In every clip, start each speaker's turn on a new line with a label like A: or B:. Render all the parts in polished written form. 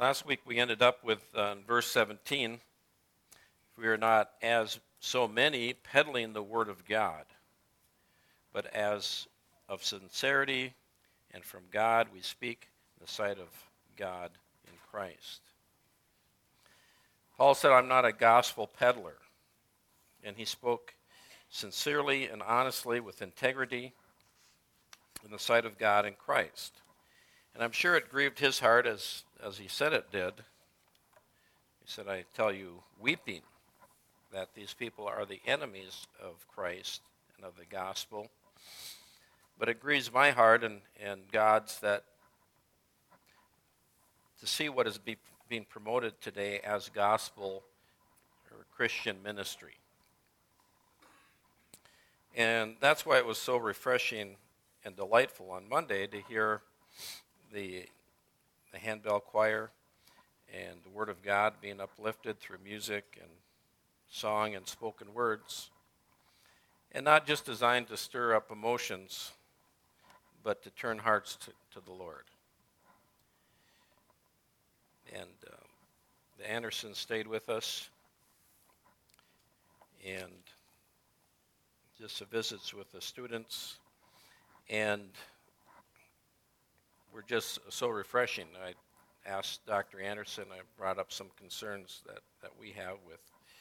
A: Last week we ended up with verse 17. We are not as so many peddling the word of God, but as of sincerity and from God we speak in the sight of God in Christ. Paul said, I'm not a gospel peddler. And he spoke sincerely and honestly with integrity in the sight of God in Christ. And I'm sure it grieved his heart as he said it did. He said, I tell you, weeping, that these people are the enemies of Christ and of the gospel. But it grieves my heart and God's that to see what is being promoted today as gospel or Christian ministry. And that's why it was so refreshing and delightful on Monday to hear the handbell choir and the Word of God being uplifted through music and song and spoken words, and not just designed to stir up emotions, but to turn hearts to the Lord. And the Andersons stayed with us, and just the visits with the students, and were just so refreshing. I asked Dr. Anderson, I brought up some concerns that we have with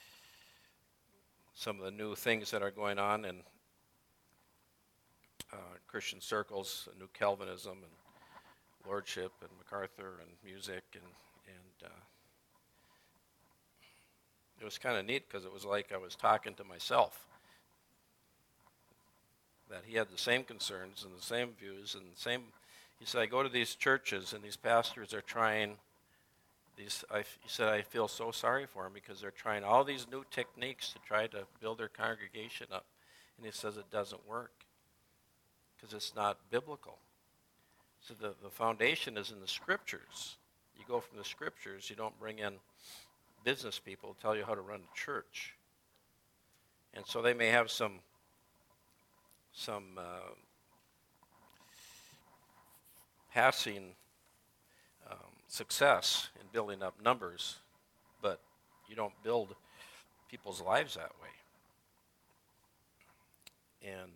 A: some of the new things that are going on in Christian circles, New Calvinism and Lordship and MacArthur and music, and it was kind of neat because it was like I was talking to myself, that he had the same concerns and the same views and the same. He said, I go to these churches and these pastors are trying these. He said, I feel so sorry for them because they're trying all these new techniques to try to build their congregation up. And he says it doesn't work because it's not biblical. So the foundation is in the scriptures. You go from the scriptures, you don't bring in business people to tell you how to run a church. And so they may have some passing success in building up numbers, but you don't build people's lives that way. And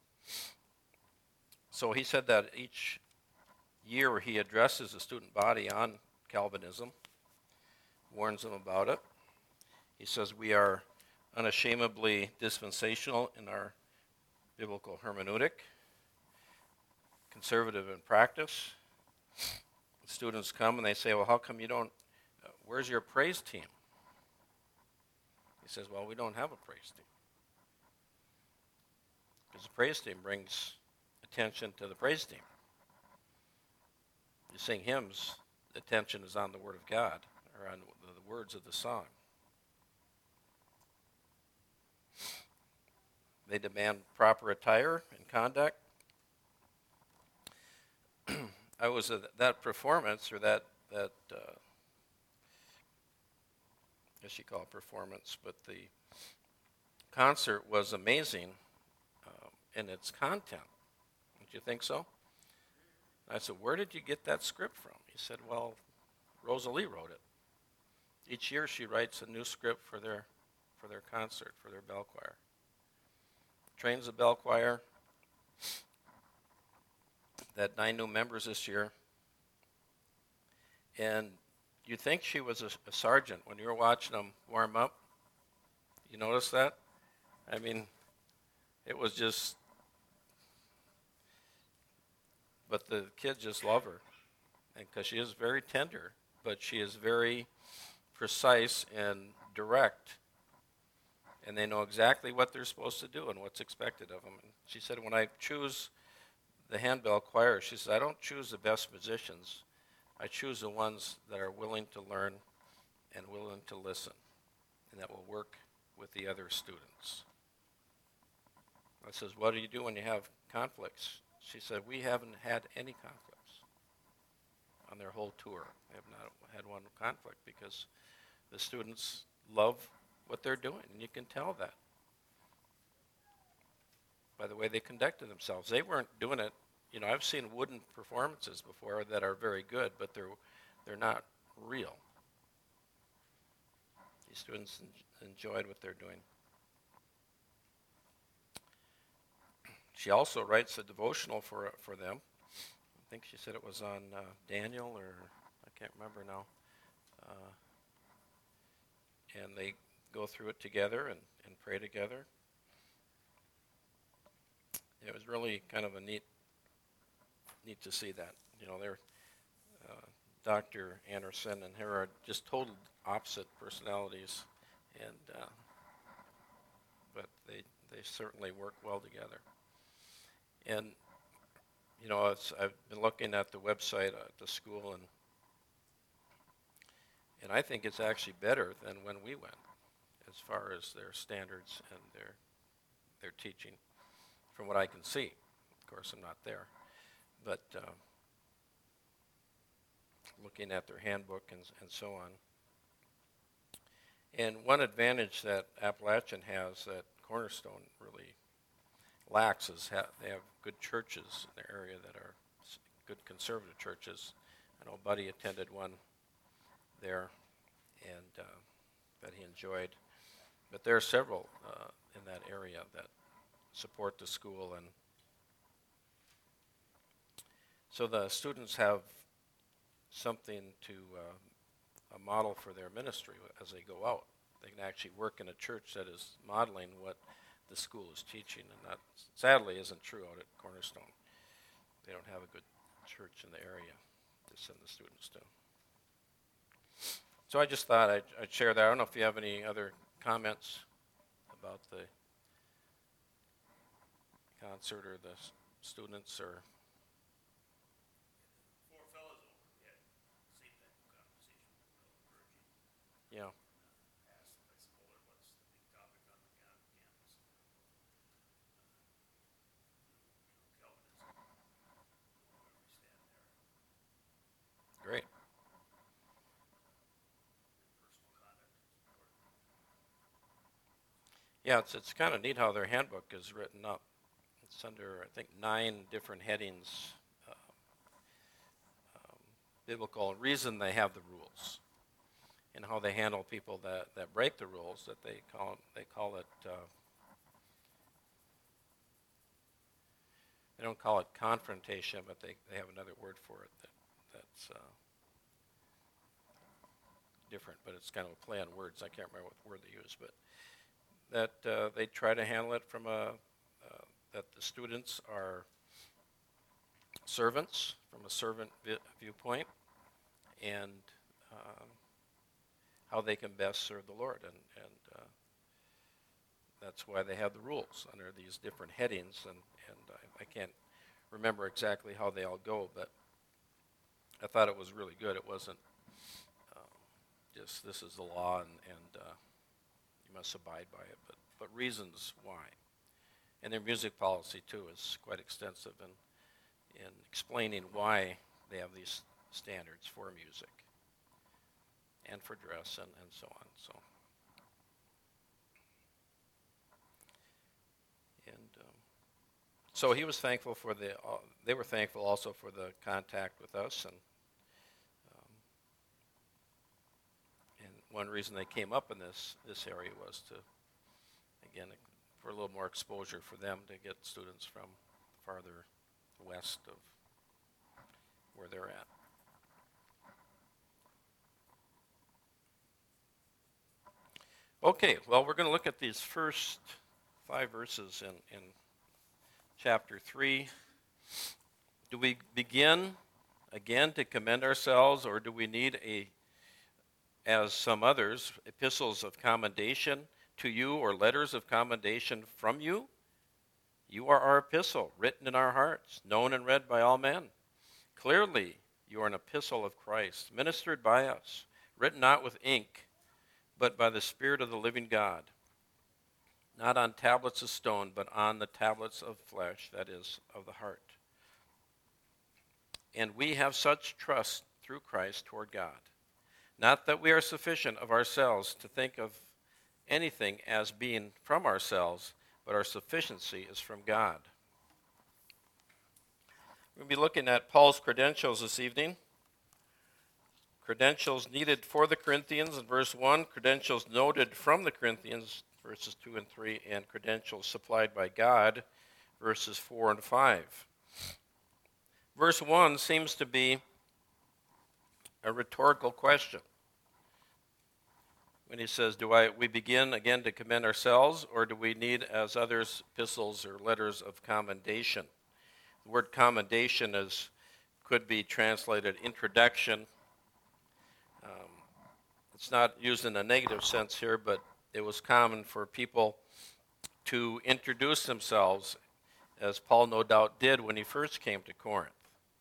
A: so he said that each year he addresses the student body on Calvinism, warns them about it. He says we are unashamedly dispensational in our biblical hermeneutic, conservative in practice. Students come and they say, well, how come you don't, where's your praise team? He says, well, we don't have a praise team. Because the praise team brings attention to the praise team. You sing hymns, the attention is on the Word of God, or on the words of the song. They demand proper attire and conduct. I was at that performance, or that I guess you call it performance, but the concert was amazing in its content. Don't you think so? I said, where did you get that script from? He said, well, Rosalie wrote it. Each year she writes a new script for their concert, for their bell choir. Trains the bell choir. That 9 new members this year. And you'd think she was a sergeant when you were watching them warm up. You notice that? I mean, it was just, but the kids just love her. And because she is very tender, but she is very precise and direct. And they know exactly what they're supposed to do and what's expected of them. And she said, when I choose the handbell choir, she says, I don't choose the best musicians. I choose the ones that are willing to learn and willing to listen, and that will work with the other students. I says, what do you do when you have conflicts? She said, we haven't had any conflicts on their whole tour. They have not had one conflict because the students love what they're doing, and you can tell that by the way they conducted themselves. They weren't doing it. You know, I've seen wooden performances before that are very good, but they're not real. These students enjoyed what they're doing. She also writes a devotional for them. I think she said it was on Daniel, or I can't remember now. And they go through it together and pray together. It was really kind of a neat to see that. You know, they're Dr. Anderson and her are just total opposite personalities, and but they certainly work well together. And you know, I've been looking at the website at the school, and I think it's actually better than when we went, as far as their standards and their teaching, from what I can see. Of course, I'm not there, but looking at their handbook and so on. And one advantage that Appalachian has that Cornerstone really lacks is they have good churches in the area that are good conservative churches. I know Buddy attended one there, and that he enjoyed. But there are several in that area that support the school, and so the students have something to a model for their ministry as they go out. They can actually work in a church that is modeling what the school is teaching, and that sadly isn't true out at Cornerstone. They don't have a good church in the area to send the students to. So I just thought I'd share that. I don't know if you have any other comments about the concert or the students, or yeah. Great. Yeah, it's kind of neat how their handbook is written up. It's under, I think, 9 different headings. Biblical reason they have the rules, and how they handle people that break the rules. That they call it. They don't call it confrontation, but they have another word for it that's different. But it's kind of a play on words. I can't remember what word they use, but that they try to handle it from that the students are servants, from a servant viewpoint, and how they can best serve the Lord, and that's why they have the rules under these different headings, and I can't remember exactly how they all go, but I thought it was really good. It wasn't just this is the law and you must abide by it, but reasons why. And their music policy too is quite extensive in explaining why they have these standards for music and for dress and so on. So he was thankful for they were thankful also for the contact with us, and one reason they came up in this area was to, again, for a little more exposure for them, to get students from farther west of where they're at. Okay, well, we're going to look at these first 5 verses in chapter 3. Do we begin again to commend ourselves, or do we need as some others, epistles of commendation to you, or letters of commendation from you? You are our epistle, written in our hearts, known and read by all men. Clearly, you are an epistle of Christ, ministered by us, written not with ink, but by the Spirit of the living God, not on tablets of stone, but on the tablets of flesh, that is, of the heart. And we have such trust through Christ toward God. Not that we are sufficient of ourselves to think of anything as being from ourselves, but our sufficiency is from God. We'll be looking at Paul's credentials this evening. credentials needed for the Corinthians in verse 1, credentials noted from the Corinthians, verses 2 and 3, and credentials supplied by God, verses 4 and 5. Verse 1 seems to be a rhetorical question. When he says, we begin again to commend ourselves, or do we need, as others, epistles or letters of commendation? The word commendation could be translated introduction. It's not used in a negative sense here, but it was common for people to introduce themselves, as Paul no doubt did when he first came to Corinth.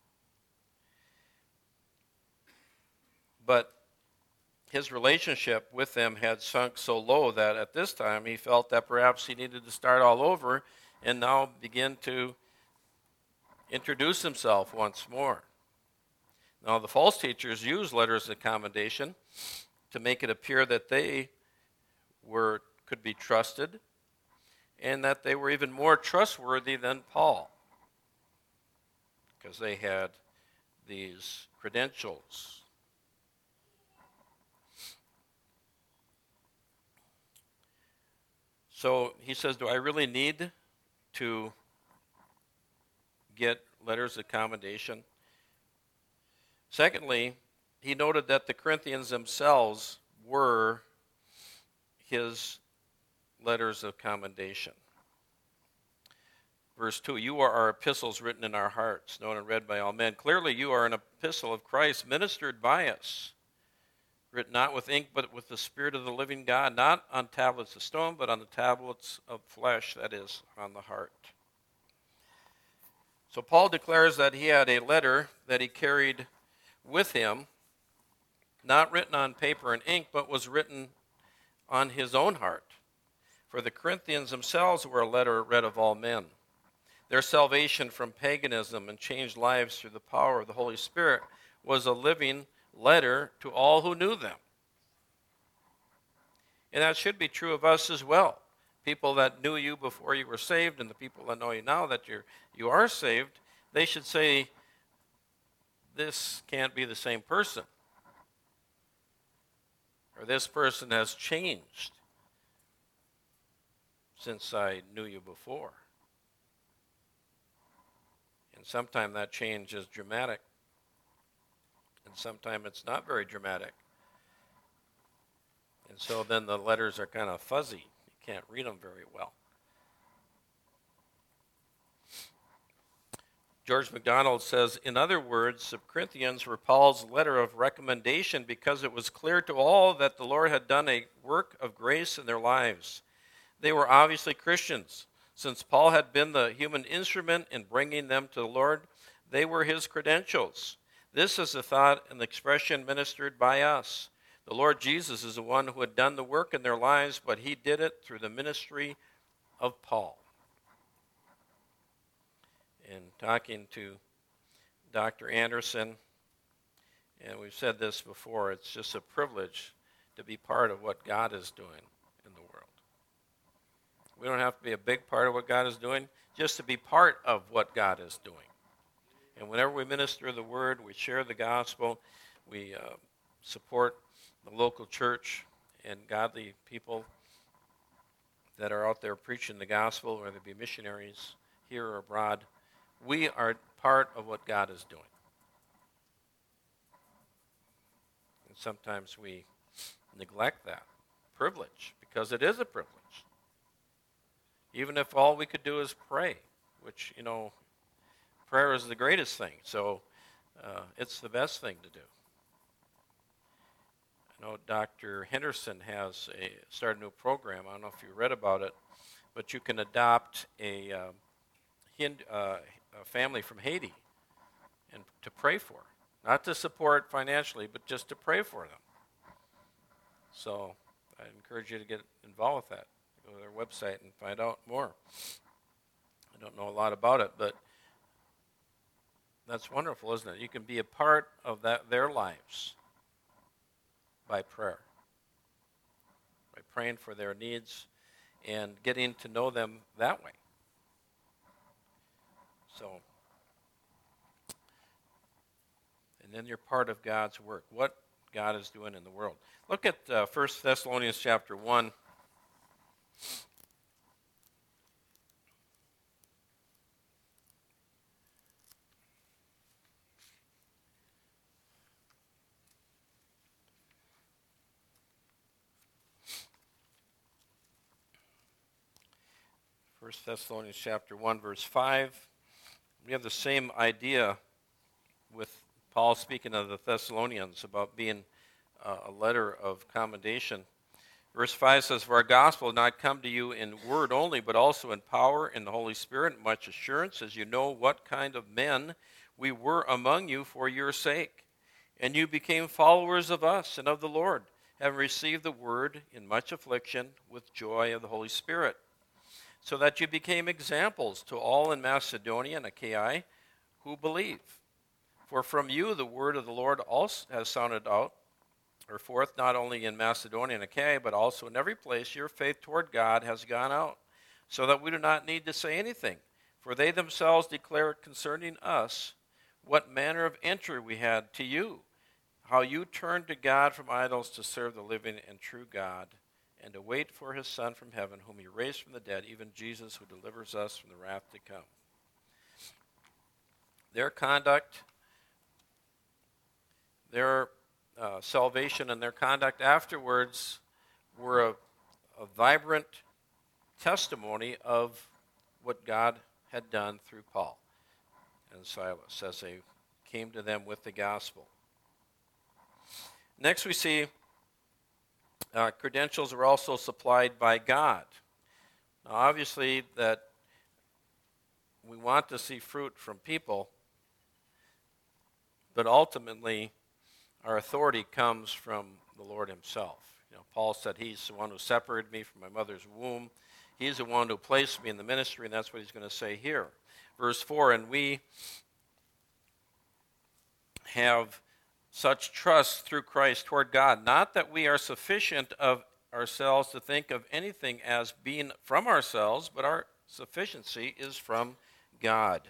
A: But his relationship with them had sunk so low that at this time he felt that perhaps he needed to start all over and now begin to introduce himself once more. Now, the false teachers used letters of commendation to make it appear that they could be trusted and that they were even more trustworthy than Paul because they had these credentials. So he says, do I really need to get letters of commendation? Secondly, he noted that the Corinthians themselves were his letters of commendation. Verse 2, you are our epistles written in our hearts, known and read by all men. Clearly you are an epistle of Christ, ministered by us, written not with ink, but with the Spirit of the living God, not on tablets of stone, but on the tablets of flesh, that is, on the heart. So Paul declares that he had a letter that he carried with him, not written on paper and ink, but was written on his own heart. For the Corinthians themselves were a letter read of all men. Their salvation from paganism and changed lives through the power of the Holy Spirit was a living letter to all who knew them. And that should be true of us as well. People that knew you before you were saved and the people that know you now that you are saved, they should say, this can't be the same person. Or this person has changed since I knew you before. And sometimes that change is dramatic. And sometimes it's not very dramatic. And so then the letters are kind of fuzzy. You can't read them very well. George MacDonald says, in other words, the Corinthians were Paul's letter of recommendation because it was clear to all that the Lord had done a work of grace in their lives. They were obviously Christians. Since Paul had been the human instrument in bringing them to the Lord, they were his credentials. This is the thought and the expression ministered by us. The Lord Jesus is the one who had done the work in their lives, but he did it through the ministry of Paul. And talking to Dr. Anderson, and we've said this before, it's just a privilege to be part of what God is doing in the world. We don't have to be a big part of what God is doing, just to be part of what God is doing. And whenever we minister the word, we share the gospel, we support the local church and godly people that are out there preaching the gospel, whether they be missionaries here or abroad, we are part of what God is doing. And sometimes we neglect that privilege because it is a privilege. Even if all we could do is pray, which, prayer is the greatest thing. So it's the best thing to do. I know Dr. Henderson has started a new program. I don't know if you read about it, but you can adopt a family from Haiti and to pray for. Not to support financially, but just to pray for them. So I encourage you to get involved with that. Go to their website and find out more. I don't know a lot about it, but that's wonderful, isn't it? You can be a part of their lives by prayer, by praying for their needs and getting to know them that way. So, and then you're part of God's work. What God is doing in the world. Look at 1 Thessalonians chapter 1. First Thessalonians chapter 1, verse 5. We have the same idea with Paul speaking of the Thessalonians about being a letter of commendation. Verse 5 says, "For our gospel did not come to you in word only, but also in power, in the Holy Spirit, and much assurance, as you know what kind of men we were among you for your sake. And you became followers of us and of the Lord, having received the word in much affliction with joy of the Holy Spirit, so that you became examples to all in Macedonia and Achaia who believe. For from you the word of the Lord also has sounded out, or forth, not only in Macedonia and Achaia, but also in every place your faith toward God has gone out, so that we do not need to say anything. For they themselves declare concerning us what manner of entry we had to you, how you turned to God from idols to serve the living and true God, and to wait for his Son from heaven, whom he raised from the dead, even Jesus, who delivers us from the wrath to come." Their conduct, their salvation, and their conduct afterwards were a vibrant testimony of what God had done through Paul and Silas as they came to them with the gospel. Next we see credentials are also supplied by God. Now, obviously, that we want to see fruit from people, but ultimately, our authority comes from the Lord himself. Paul said he's the one who separated me from my mother's womb. He's the one who placed me in the ministry, and that's what he's going to say here. Verse 4, "And we have such trust through Christ toward God, not that we are sufficient of ourselves to think of anything as being from ourselves, but our sufficiency is from God."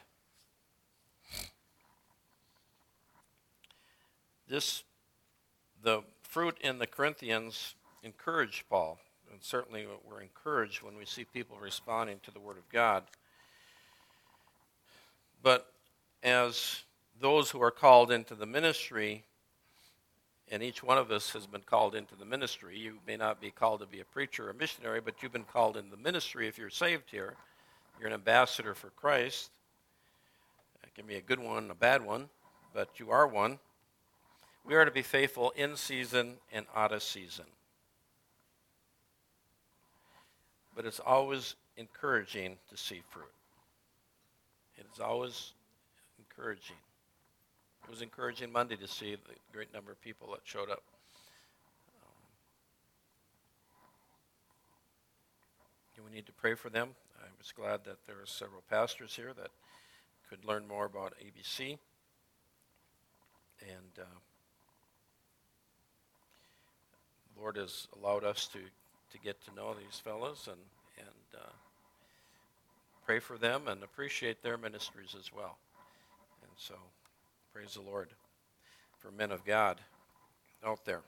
A: The fruit in the Corinthians encouraged Paul, and certainly we're encouraged when we see people responding to the Word of God. But as those who are called into the ministry, and each one of us has been called into the ministry. You may not be called to be a preacher or a missionary, but you've been called into the ministry if you're saved here. You're an ambassador for Christ. It can be a good one, a bad one, but you are one. We are to be faithful in season and out of season. But it's always encouraging to see fruit. It is always encouraging. It was encouraging Monday to see the great number of people that showed up. We need to pray for them. I was glad that there are several pastors here that could learn more about ABC. And the Lord has allowed us to get to know these fellows and pray for them and appreciate their ministries as well. And so, praise the Lord for men of God out there.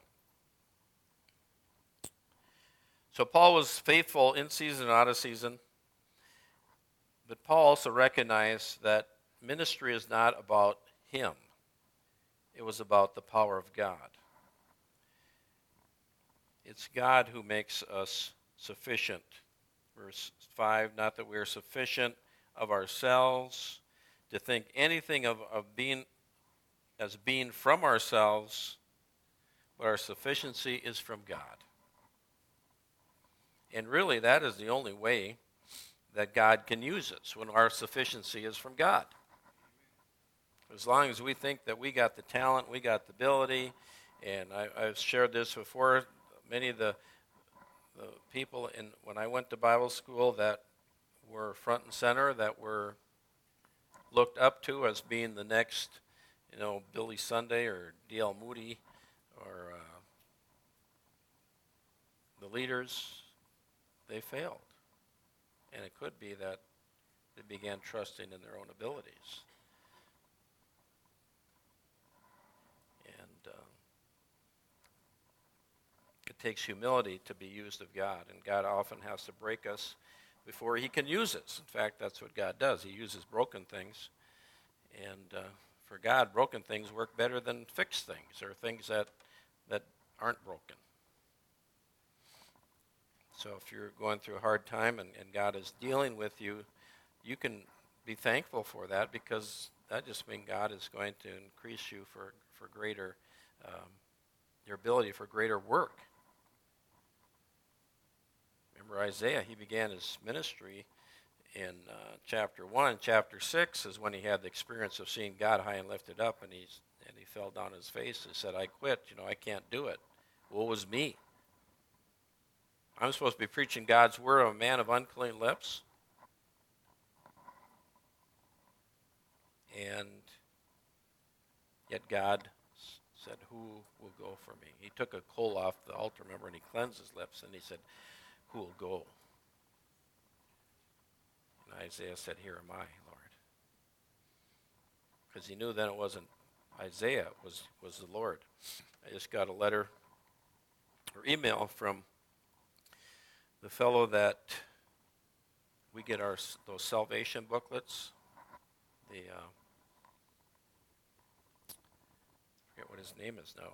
A: So Paul was faithful in season and out of season, but Paul also recognized that ministry is not about him. It was about the power of God. It's God who makes us sufficient. Verse 5, not that we are sufficient of ourselves to think anything of being as being from ourselves, but our sufficiency is from God. And really, that is the only way that God can use us, when our sufficiency is from God. As long as we think that we got the talent, we got the ability, and I've shared this before, many of the people when I went to Bible school that were front and center, that were looked up to as being the next, Billy Sunday or D.L. Moody or the leaders, they failed. And it could be that they began trusting in their own abilities. And takes humility to be used of God, and God often has to break us before he can use us. In fact, that's what God does. He uses broken things, and for God, broken things work better than fixed things or things that aren't broken. So if you're going through a hard time and God is dealing with you, you can be thankful for that, because that just means God is going to increase you for greater, your ability for greater work. Remember Isaiah, he began his ministry in chapter 1. Chapter 6 is when he had the experience of seeing God high and lifted up, and he fell down on his face and said, I quit, I can't do it. Woe was me. I'm supposed to be preaching God's word, a man of unclean lips. And yet God said, who will go for me? He took a coal off the altar, remember, and he cleansed his lips, and he said, who will go? And Isaiah said, here am I, Lord. Because he knew then it wasn't Isaiah, it was the Lord. I just got a letter or email from the fellow that we get those salvation booklets. I forget what his name is now.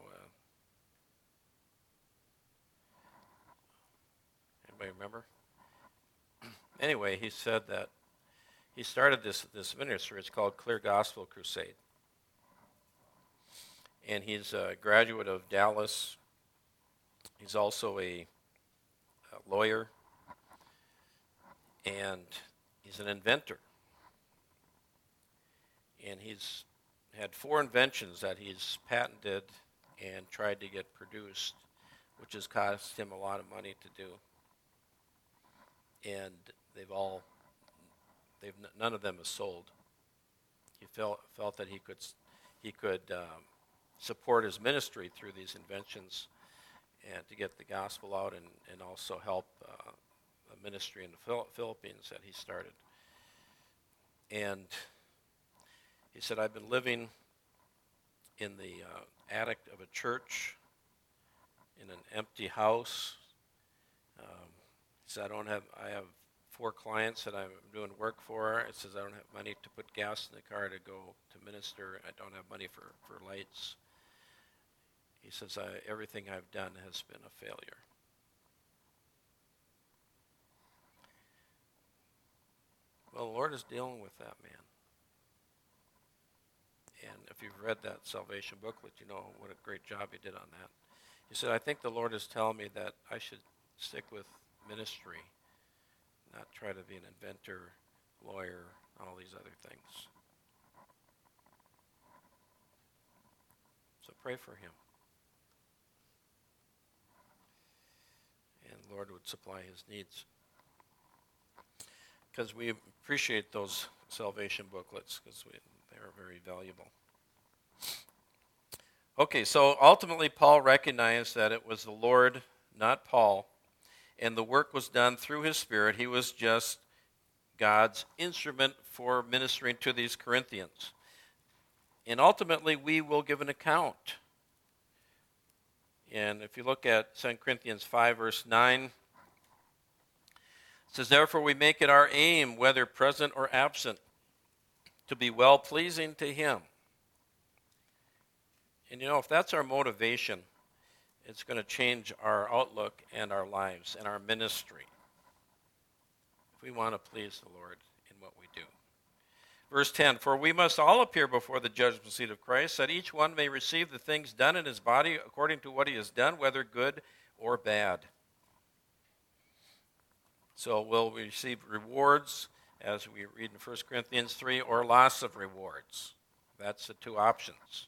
A: Anybody remember? Anyway, he said that he started this ministry. It's called Clear Gospel Crusade. And he's a graduate of Dallas. He's also a lawyer, and he's an inventor. And he's had 4 inventions that he's patented and tried to get produced, which has cost him a lot of money to do. And none of them have sold. He felt that he could support his ministry through these inventions, and to get the gospel out, and also help a ministry in the Philippines that he started. And he said, I've been living in the attic of a church in an empty house. He said, I have 4 clients that I'm doing work for. It says I don't have money to put gas in the car to go to minister. I don't have money for lights. He says, everything I've done has been a failure. Well, the Lord is dealing with that man. And if you've read that salvation booklet, you know what a great job he did on that. He said, I think the Lord is telling me that I should stick with ministry, not try to be an inventor, lawyer, all these other things. So pray for him. And the Lord would supply his needs. Because we appreciate those salvation booklets, because they are very valuable. Okay, so ultimately Paul recognized that it was the Lord, not Paul, and the work was done through his Spirit. He was just God's instrument for ministering to these Corinthians. And ultimately we will give an account. And if you look at 2 Corinthians 5, verse 9, it says, therefore we make it our aim, whether present or absent, to be well-pleasing to him. And if that's our motivation, it's going to change our outlook and our lives and our ministry, if we want to please the Lord in what we do. Verse 10, for we must all appear before the judgment seat of Christ, that each one may receive the things done in his body according to what he has done, whether good or bad. So we'll receive rewards, as we read in 1 Corinthians 3, or loss of rewards. That's the 2 options.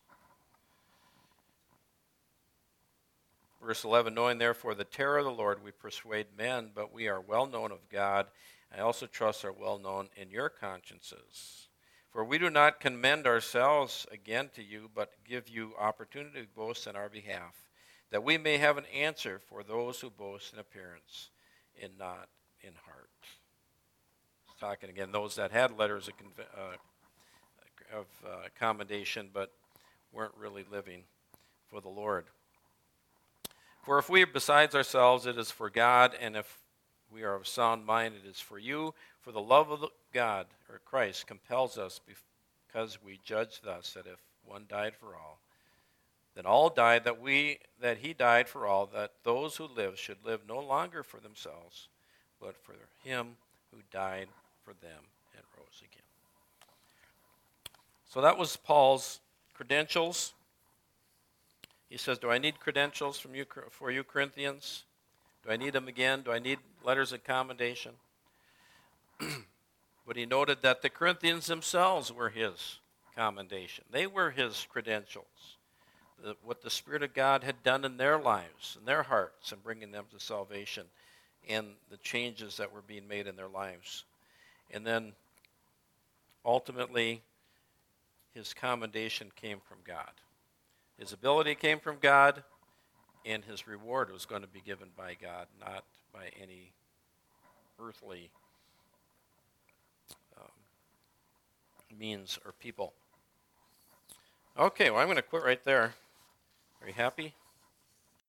A: Verse 11, knowing therefore the terror of the Lord, we persuade men, but we are well known of God. I also trust are well known in your consciences. For we do not commend ourselves again to you, but give you opportunity to boast on our behalf, that we may have an answer for those who boast in appearance and not in heart. He's talking again, those that had letters of commendation, but weren't really living for the Lord. For if we are besides ourselves, it is for God, and if we are of sound mind, it is for you. For the love of God, or Christ, compels us, because we judge thus, that if one died for all, then all died, that he died for all, that those who live should live no longer for themselves, but for him who died for them and rose again. So that was Paul's credentials. He says, do I need credentials for you, Corinthians? Do I need them again? Do I need letters of commendation? But he noted that the Corinthians themselves were his commendation. They were his credentials. What the Spirit of God had done in their lives, in their hearts, and bringing them to salvation, and the changes that were being made in their lives. And then, ultimately, his commendation came from God. His ability came from God, and his reward was going to be given by God, not by any earthly means or people. Okay, well, I'm going to quit right there. Are you happy?